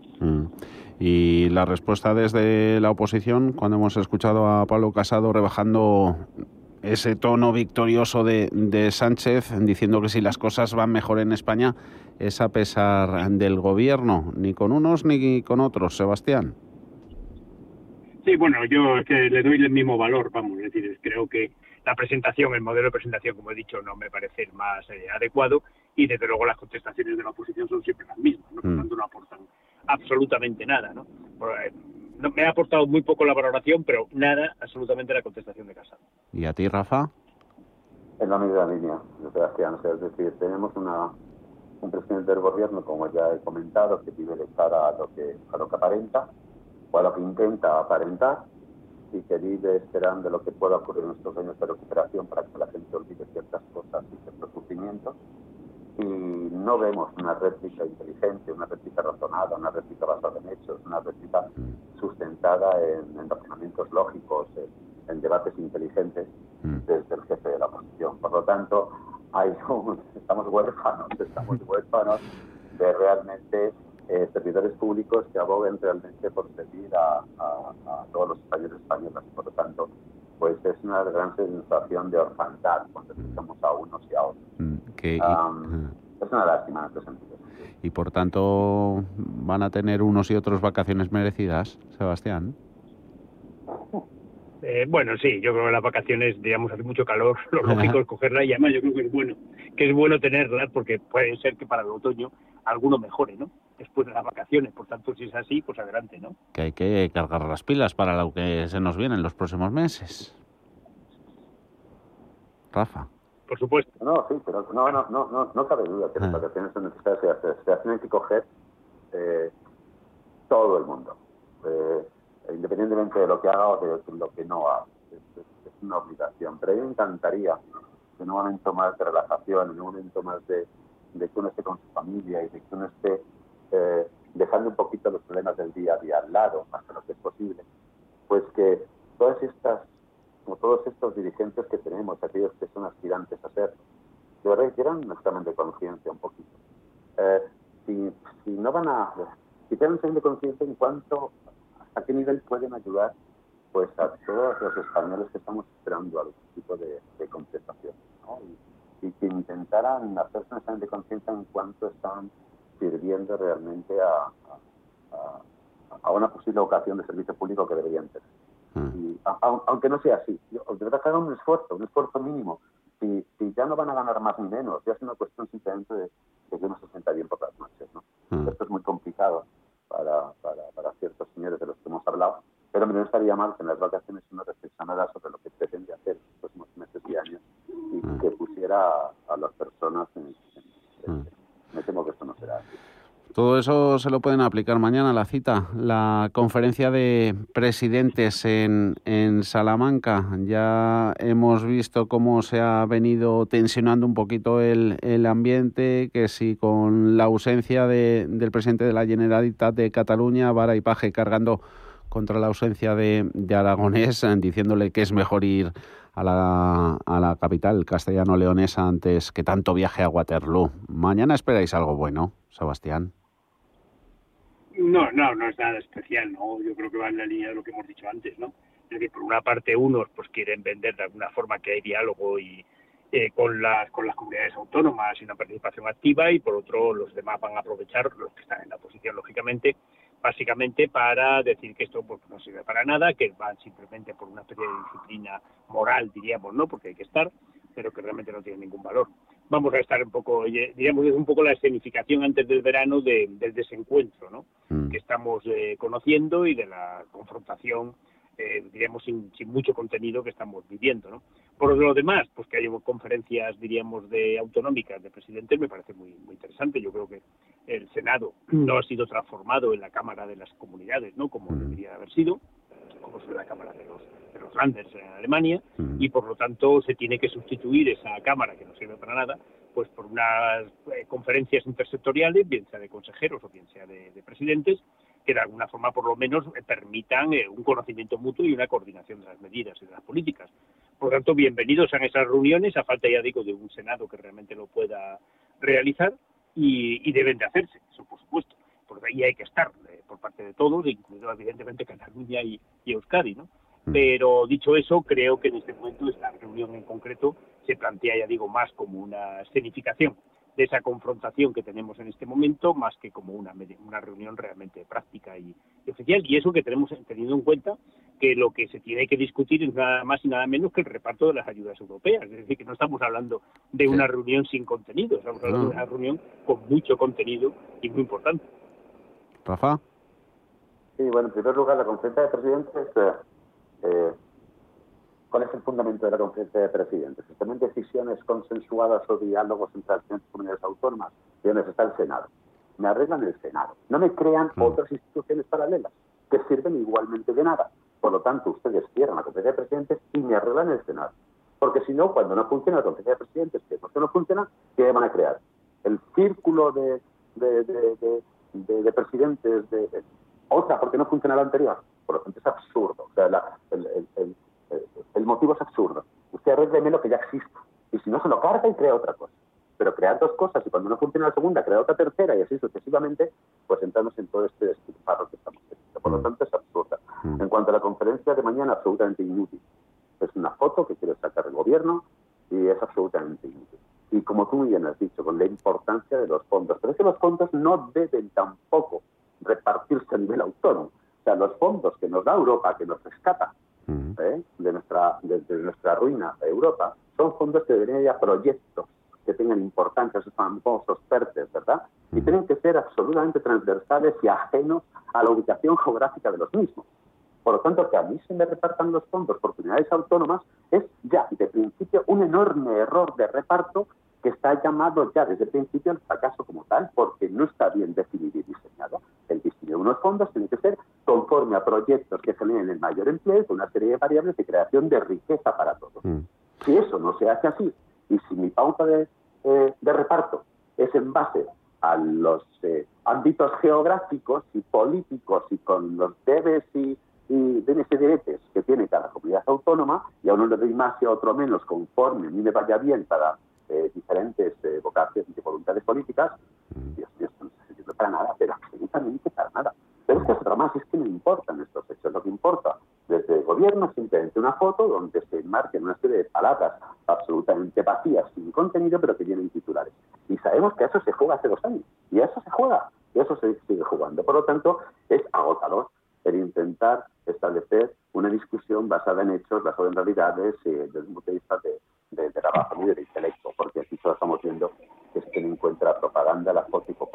Y la respuesta desde la oposición, cuando hemos escuchado a Pablo Casado rebajando ese tono victorioso de Sánchez, diciendo que si las cosas van mejor en España es a pesar del gobierno, ni con unos ni con otros, Sebastián. Sí, bueno, yo es que le doy el mismo valor, vamos, es decir, creo que la presentación, el modelo de presentación, como he dicho, no me parece el más adecuado, y desde luego las contestaciones de la oposición son siempre las mismas, ¿no? Por tanto, no aportan absolutamente nada, ¿no? Me ha aportado muy poco la valoración, pero nada, absolutamente, la contestación de Casado. ¿Y a ti, Rafa? En la misma línea, Sebastián. O sea, es decir, tenemos un presidente del gobierno, como ya he comentado, que vive de cara a lo que aparenta, o a lo que intenta aparentar, y que vive esperando lo que pueda ocurrir en estos años de recuperación para que la gente olvide ciertas cosas y ciertos sufrimientos. Y no vemos una réplica inteligente, una réplica razonada, una réplica basada en hechos, una réplica sustentada en razonamientos lógicos, en debates inteligentes desde el jefe de la oposición. Por lo tanto, estamos huérfanos de realmente servidores públicos que aboguen realmente por servir a todos los españoles y españolas. Por lo tanto, pues es una gran sensación de orfandad cuando escuchamos a unos y a otros. Es una lástima en este sentido. Y por tanto, ¿van a tener unos y otros vacaciones merecidas, Sebastián? Bueno, sí, yo creo que las vacaciones, digamos, hace mucho calor, lo lógico es cogerlas, y además yo creo que es bueno tenerlas, porque puede ser que para el otoño alguno mejore, ¿no?, después de las vacaciones. Por tanto, si es así, pues adelante, ¿no? Que hay que cargar las pilas para lo que se nos viene en los próximos meses. Rafa. Por supuesto. No, sí, pero no cabe duda que las vacaciones son necesarias. Se las tienen que coger todo el mundo, independientemente de lo que haga o de lo que no haga. Es una obligación. Pero a mí me encantaría que en un momento más de relajación, en un momento más de que uno esté con su familia y de que uno esté dejando un poquito los problemas del día a día al lado, hasta lo que es posible, pues que todos estos dirigentes que tenemos, aquellos que son aspirantes a ser, de verdad hicieran un examen de conciencia un poquito. Si tienen un examen de conciencia en cuanto a qué nivel pueden ayudar pues a todos los españoles que estamos esperando algún tipo de compensación, ¿no? y que intentaran hacerse un examen de conciencia en cuanto están sirviendo realmente a una posible vocación de servicio público que deberían tener. Y, aunque no sea así, de verdad que hagan un esfuerzo mínimo. Si ya no van a ganar más ni menos, ya es una cuestión simplemente de que uno se sienta bien por las noches, ¿no? Esto es muy complicado para ciertos señores de los que hemos hablado, pero no estaría mal que en las vacaciones uno reflexionara sobre lo que pretende hacer en los próximos meses y años y que pusiera a las personas me temo que esto no será así. Todo eso se lo pueden aplicar mañana, la cita, la conferencia de presidentes en Salamanca. Ya hemos visto cómo se ha venido tensionando un poquito el ambiente, que si con la ausencia del presidente de la Generalitat de Cataluña, vara y paje cargando contra la ausencia de Aragonés, diciéndole que es mejor ir a la capital castellano-leonesa antes que tanto viaje a Waterloo. Mañana esperáis algo bueno, Sebastián. No es nada especial, ¿no? Yo creo que va en la línea de lo que hemos dicho antes, ¿no? Es decir, por una parte unos pues quieren vender de alguna forma que hay diálogo y con las comunidades autónomas y una participación activa, y por otro los demás van a aprovechar, los que están en la oposición lógicamente, básicamente para decir que esto pues no sirve para nada, que van simplemente por una especie de disciplina moral, diríamos, ¿no? Porque hay que estar, pero que realmente no tiene ningún valor. Vamos a estar un poco, diríamos, es un poco la escenificación antes del verano del desencuentro, ¿no? Que estamos conociendo, y de la confrontación, diríamos, sin mucho contenido que estamos viviendo, ¿no? Por lo demás, pues que haya conferencias, diríamos, autonómicas de presidentes, me parece muy, muy interesante. Yo creo que el Senado no ha sido transformado en la Cámara de las Comunidades, ¿no? Como debería haber sido, como es la Cámara de los Länders en Alemania, y por lo tanto se tiene que sustituir esa Cámara, que no sirve para nada, pues por unas conferencias intersectoriales, bien sea de consejeros o bien sea de presidentes, que de alguna forma por lo menos permitan un conocimiento mutuo y una coordinación de las medidas y de las políticas. Por lo tanto, bienvenidos a esas reuniones, a falta, ya digo, de un Senado que realmente lo pueda realizar, y deben de hacerse, eso por supuesto, porque ahí hay que estar por parte de todos, incluido evidentemente Cataluña y Euskadi, ¿no? Pero dicho eso, creo que en este momento esta reunión en concreto se plantea, ya digo, más como una escenificación de esa confrontación que tenemos en este momento, más que como una reunión realmente práctica y oficial. Y eso que tenemos tenido en cuenta que lo que se tiene que discutir es nada más y nada menos que el reparto de las ayudas europeas. Es decir, que no estamos hablando de una reunión sin contenido, estamos hablando de una reunión con mucho contenido y muy importante. Rafa. Sí, bueno, en primer lugar, la conferencia de presidentes, ¿cuál es el fundamento de la conferencia de presidentes? ¿Están decisiones consensuadas o diálogos entre las diferentes comunidades autónomas? ¿Y dónde está el Senado? Me arreglan el Senado. No me crean otras instituciones paralelas que sirven igualmente de nada. Por lo tanto, ustedes cierran la conferencia de presidentes y me arreglan el Senado. Porque si no, cuando no funciona la conferencia de presidentes, que es lo que no funciona, ¿qué van a crear? El círculo de presidentes de otra, porque no funciona la anterior. Por lo tanto, es absurdo. O sea, el motivo es absurdo. Usted arrégleme lo que ya existe. Y si no, se lo carga y crea otra cosa. Pero crear dos cosas, y cuando no funciona la segunda, crear otra tercera, y así sucesivamente, pues entramos en todo este despilfarro que estamos teniendo. Por lo tanto, es absurda. En cuanto a la conferencia de mañana, absolutamente inútil. Es una foto que quiere sacar el gobierno y es absolutamente inútil. Y como tú bien has dicho, con la importancia de los fondos. Pero es que los fondos no deben tampoco repartirse a nivel autónomo. O sea, los fondos que nos da Europa, que nos rescata de nuestra ruina de Europa, son fondos que deberían ir a proyectos que tengan importancia, esos famosos PERTES, ¿verdad? Y tienen que ser absolutamente transversales y ajenos a la ubicación geográfica de los mismos. Por lo tanto, que a mí se me repartan los fondos por comunidades autónomas es ya, de principio, un enorme error de reparto que está llamado ya desde el principio al fracaso como tal, porque no está bien definido y diseñado. El diseño de unos fondos tiene que ser conforme a proyectos que generen el mayor empleo, con una serie de variables de creación de riqueza para todos. Si eso no se hace así, y si mi pauta de reparto es en base a los ámbitos geográficos y políticos y con los debes y deberes que tiene cada comunidad autónoma, y a uno le doy más y a otro menos conforme a mí me vaya bien para diferentes vocaciones y voluntades políticas, Dios mío, esto no se sirve para nada, pero absolutamente para nada. Pero es que es otra más, es que no importan estos hechos. Lo que importa desde el gobierno gobierno simplemente una foto donde se enmarquen una serie de palabras absolutamente vacías, sin contenido, pero que tienen titulares. Y sabemos que a eso se juega hace 2 años, y a eso se juega, y a eso se sigue jugando. Por lo tanto, es agotador el intentar establecer una discusión basada en hechos, basada en realidades, desde el punto de vista de la razón y del intelecto, porque aquí solo estamos viendo que se encuentra propaganda, la foto y poco.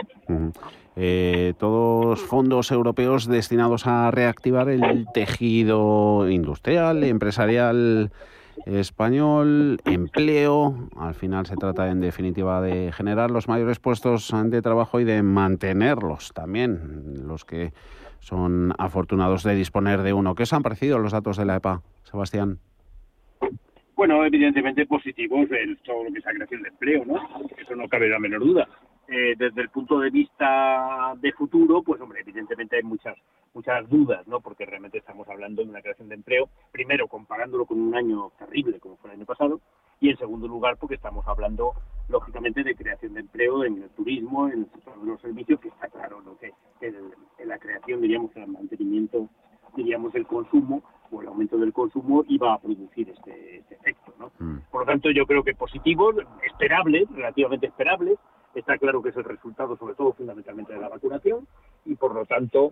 Todos fondos europeos destinados a reactivar el tejido industrial, empresarial español, empleo. Al final se trata, en definitiva, de generar los mayores puestos de trabajo y de mantenerlos también, los que son afortunados de disponer de uno. ¿Qué os han parecido los datos de la EPA, Sebastián? Bueno, evidentemente positivos en todo lo que es la creación de empleo, ¿no? Eso no cabe la menor duda. Desde el punto de vista de futuro, pues hombre, evidentemente hay muchas dudas, ¿no? Porque realmente estamos hablando de una creación de empleo, primero comparándolo con un año terrible como fue el año pasado, y en segundo lugar porque estamos hablando, lógicamente, de creación de empleo en el turismo, en el sector de los servicios, que está claro, ¿no? Que en la creación, diríamos, el mantenimiento, diríamos, del consumo o el aumento del consumo iba a producir este efecto, ¿no? Por lo tanto, yo creo que positivo, esperable, relativamente esperable. Está claro que es el resultado, sobre todo, fundamentalmente de la vacunación, y por lo tanto,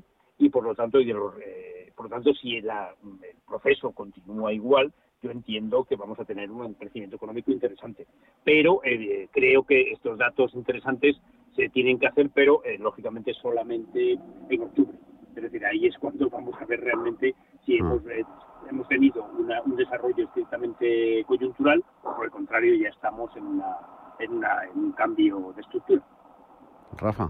si el proceso continúa igual, yo entiendo que vamos a tener un crecimiento económico interesante. Pero creo que estos datos interesantes se tienen que hacer, pero lógicamente solamente en octubre. Es decir, ahí es cuando vamos a ver realmente si hemos tenido un desarrollo estrictamente coyuntural, o por el contrario ya estamos en un cambio de estructura. Rafa.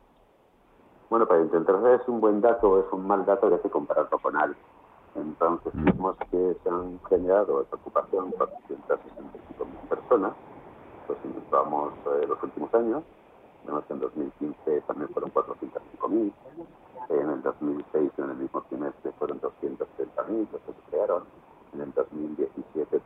Bueno, para intentar saber si es un buen dato o es un mal dato, hay que compararlo con algo. Entonces, vemos que se han generado ocupación por 165.000 personas, pues si nos vamos los últimos años, vemos que en 2015 también fueron 405.000, en el 2006, en el mismo trimestre, fueron 230.000, que se crearon, en el 2017,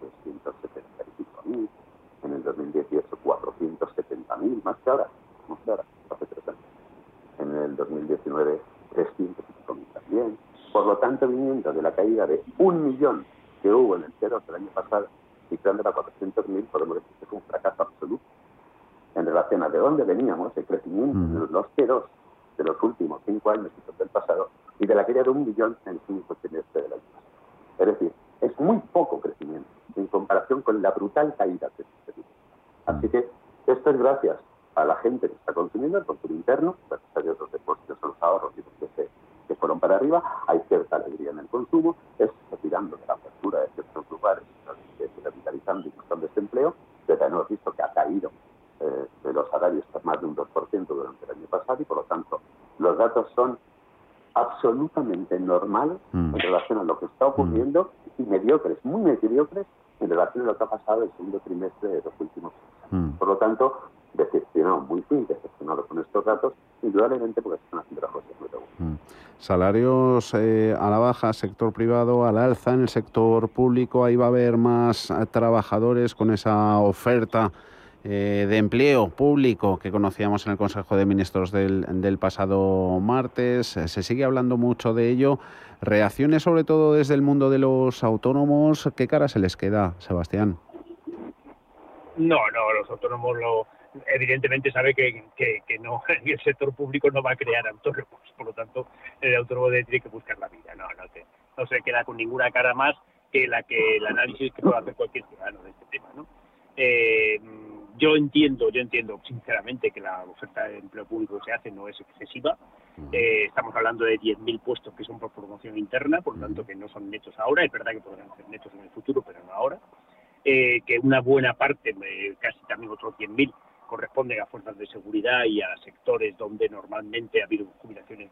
375.000, en el 2018, 470.000, más que ahora, hace 3 años. En el 2019, 305.000 también. Por lo tanto, viniendo de la caída de 1 millón que hubo en el cero del año pasado, cifrándola a 400.000, podemos decir que es un fracaso absoluto. En relación a de dónde veníamos, el crecimiento de los ceros de los últimos 5 años del pasado, y de la caída de 1 millón en el 5 trimestre del año pasado. Es decir, es muy poco crecimiento en comparación con la brutal caída que se tuvo. Así que esto es gracias a la gente que está consumiendo, el consumo interno, gracias a Dios los depósitos, los ahorros que fueron para arriba, hay cierta alegría en el consumo, es retirando de la apertura de ciertos lugares, capitalizando y buscando este empleo, pero hemos visto que ha caído de los salarios más de un 2% durante el año pasado, y por lo tanto los datos son absolutamente normales en relación a lo que está ocurriendo, y mediocres, muy mediocres en relación a lo que ha pasado el segundo trimestre de los últimos años. Por lo tanto, decepcionado, muy decepcionado con estos datos, indudablemente porque se están haciendo las cosas muy bien. Salarios a la baja, sector privado al alza, en el sector público ahí va a haber más trabajadores con esa oferta de empleo público que conocíamos en el Consejo de Ministros del pasado martes. Se sigue hablando mucho de ello. Reacciones sobre todo desde el mundo de los autónomos. ¿Qué cara se les queda, Sebastián? No, los autónomos evidentemente sabe que no, el sector público no va a crear autónomos, por lo tanto el autónomo tiene que buscar la vida. No se queda con ninguna cara más que el análisis que puede hacer cualquier ciudadano de este tema, ¿no? Yo entiendo sinceramente que la oferta de empleo público que se hace no es excesiva. Estamos hablando de 10.000 puestos que son por promoción interna, por lo tanto que no son netos ahora. Es verdad que podrán ser netos en el futuro, pero no ahora. Que una buena parte, casi también otros 100.000, corresponden a fuerzas de seguridad y a sectores donde normalmente ha habido jubilaciones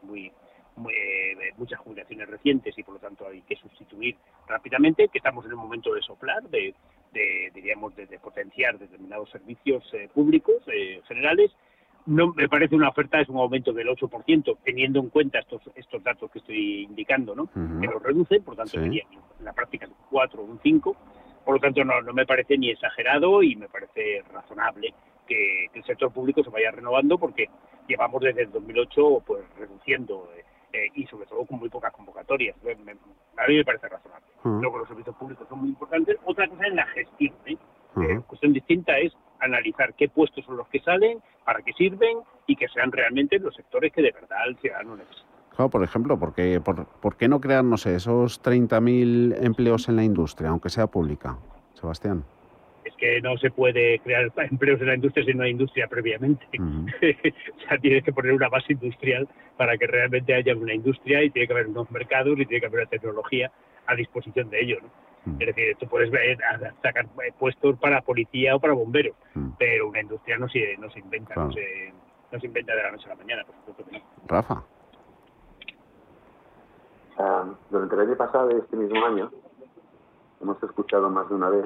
muchas jubilaciones recientes, y por lo tanto hay que sustituir rápidamente, que estamos en el momento de soplar, de potenciar determinados servicios públicos generales. No me parece una oferta, es un aumento del 8%, teniendo en cuenta estos datos que estoy indicando, ¿no? Que los reducen, por lo tanto sería en la práctica un 4 o un 5. Por lo tanto, no me parece ni exagerado, y me parece razonable que el sector público se vaya renovando, porque llevamos desde el 2008 pues reduciendo y sobre todo con muy pocas convocatorias. A mí me parece razonable. Luego los servicios públicos son muy importantes. Otra cosa es la gestión, cuestión distinta es analizar qué puestos son los que salen, para qué sirven y que sean realmente los sectores que de verdad el ciudadano necesita. Claro, por ejemplo, ¿por qué no crear, no sé, esos 30.000 empleos en la industria, aunque sea pública, Sebastián? Es que no se puede crear empleos en la industria si no hay industria previamente. O sea, tienes que poner una base industrial para que realmente haya una industria, y tiene que haber unos mercados y tiene que haber una tecnología a disposición de ello, ¿no? Es decir, tú puedes sacar puestos para policía o para bomberos, pero una industria no se inventa, claro. no se inventa de la noche a la mañana, por supuesto que no. Rafa. Durante el año pasado y este mismo año hemos escuchado más de una vez,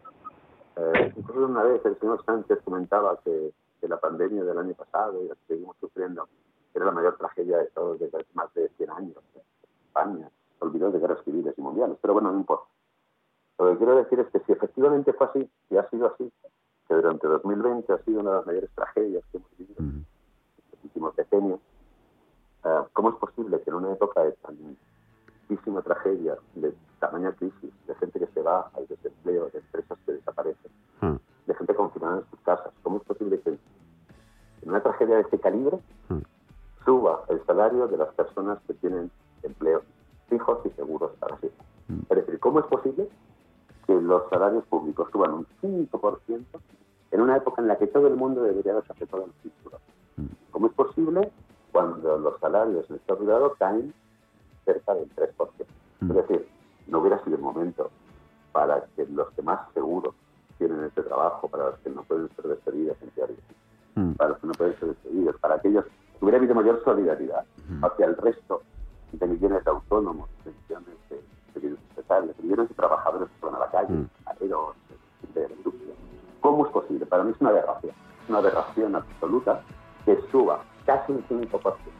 incluso una vez el señor Sánchez comentaba que la pandemia del año pasado y la que seguimos sufriendo era la mayor tragedia de todos desde más de 100 años. España se olvidó de guerras civiles y mundiales, pero bueno, no importa. Lo que quiero decir es que si efectivamente fue así, si ha sido así, que durante 2020 ha sido una de las mayores tragedias que hemos vivido en los últimos decenios, ¿cómo es posible que en una época de tantísima tragedia, de tamaña crisis, de gente que se va al desempleo, de empresas que desaparecen, de gente confinada en sus casas, cómo es posible que en una tragedia de este calibre suba el salario de las personas que tienen empleos fijos y seguros para siempre? Es decir, ¿cómo es posible que los salarios públicos suban un 5% en una época en la que todo el mundo debería haberse apretado el cinturón? ¿Cómo es posible cuando los salarios en el sector privado caen cerca del 3%? Es decir, no hubiera sido el momento para que los que más seguros tienen este trabajo, para los que no pueden ser despedidos en teoría, para los que no pueden ser despedidos, para aquellos que hubiera habido mayor solidaridad hacia el resto de millones de autónomos, de millones de empresarios, de millones de trabajadores que van a la calle, aeros, de la industria. ¿Cómo es posible? Para mí es una aberración absoluta que suba casi un 5%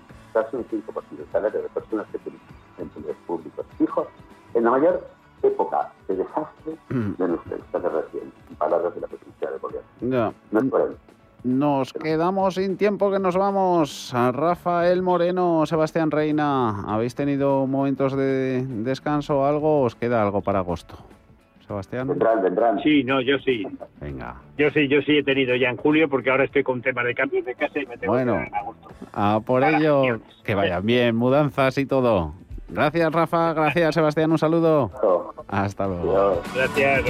el salario de personas que tienen empleos públicos fijos en la mayor época de desastre de nuestra historia reciente, en palabras de la presidencia del gobierno. Ya. No es por ahí. Nos quedamos sin tiempo, que nos vamos. A Rafael Moreno, Sebastián Reina, ¿habéis tenido momentos de descanso o algo? ¿Os queda algo para agosto? Sebastián. Vendrán. Sí, no, yo sí. Venga. Yo sí he tenido ya en julio, porque ahora estoy con temas de cambios de casa y me tengo que quedar en agosto. A por ello, que vayan bien, mudanzas y todo. Gracias, Rafa. Gracias, Sebastián. Un saludo. Hasta luego. Gracias.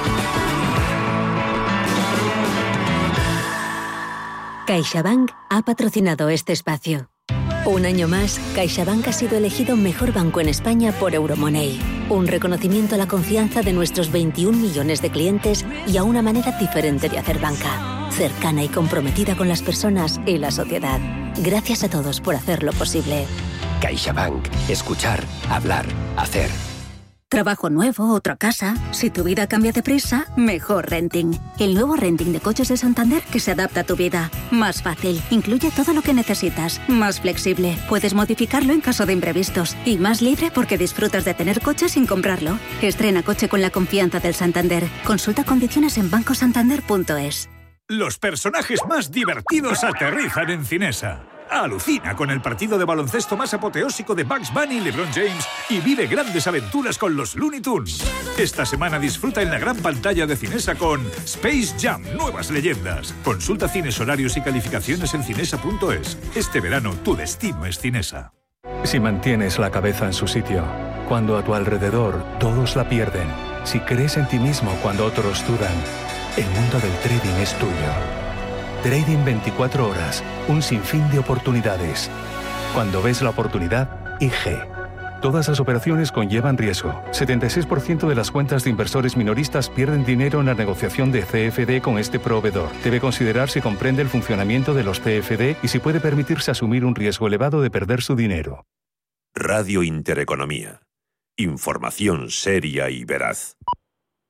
CaixaBank ha patrocinado este espacio. Un año más, CaixaBank ha sido elegido mejor banco en España por Euromoney. Un reconocimiento a la confianza de nuestros 21 millones de clientes y a una manera diferente de hacer banca. Cercana y comprometida con las personas y la sociedad. Gracias a todos por hacerlo posible. CaixaBank. Escuchar, hablar, hacer. Trabajo nuevo, otra casa. Si tu vida cambia de prisa, mejor Renting. El nuevo Renting de coches de Santander que se adapta a tu vida. Más fácil, incluye todo lo que necesitas. Más flexible, puedes modificarlo en caso de imprevistos. Y más libre porque disfrutas de tener coche sin comprarlo. Estrena coche con la confianza del Santander. Consulta condiciones en bancosantander.es. Los personajes más divertidos aterrizan en Cinesa. Alucina con el partido de baloncesto más apoteósico de Bugs Bunny y LeBron James y vive grandes aventuras con los Looney Tunes. Esta semana disfruta en la gran pantalla de Cinesa con Space Jam, Nuevas Leyendas. Consulta cines, horarios y calificaciones en cinesa.es. Este verano tu destino es Cinesa. Si mantienes la cabeza en su sitio, cuando a tu alrededor todos la pierden, si crees en ti mismo cuando otros dudan, el mundo del trading es tuyo. Trading 24 horas, un sinfín de oportunidades. Cuando ves la oportunidad, IG. Todas las operaciones conllevan riesgo. 76% de las cuentas de inversores minoristas pierden dinero en la negociación de CFD con este proveedor. Debe considerar si comprende el funcionamiento de los CFD y si puede permitirse asumir un riesgo elevado de perder su dinero. Radio Intereconomía. Información seria y veraz.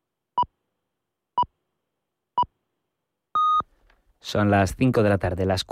Son las 5 de la tarde, las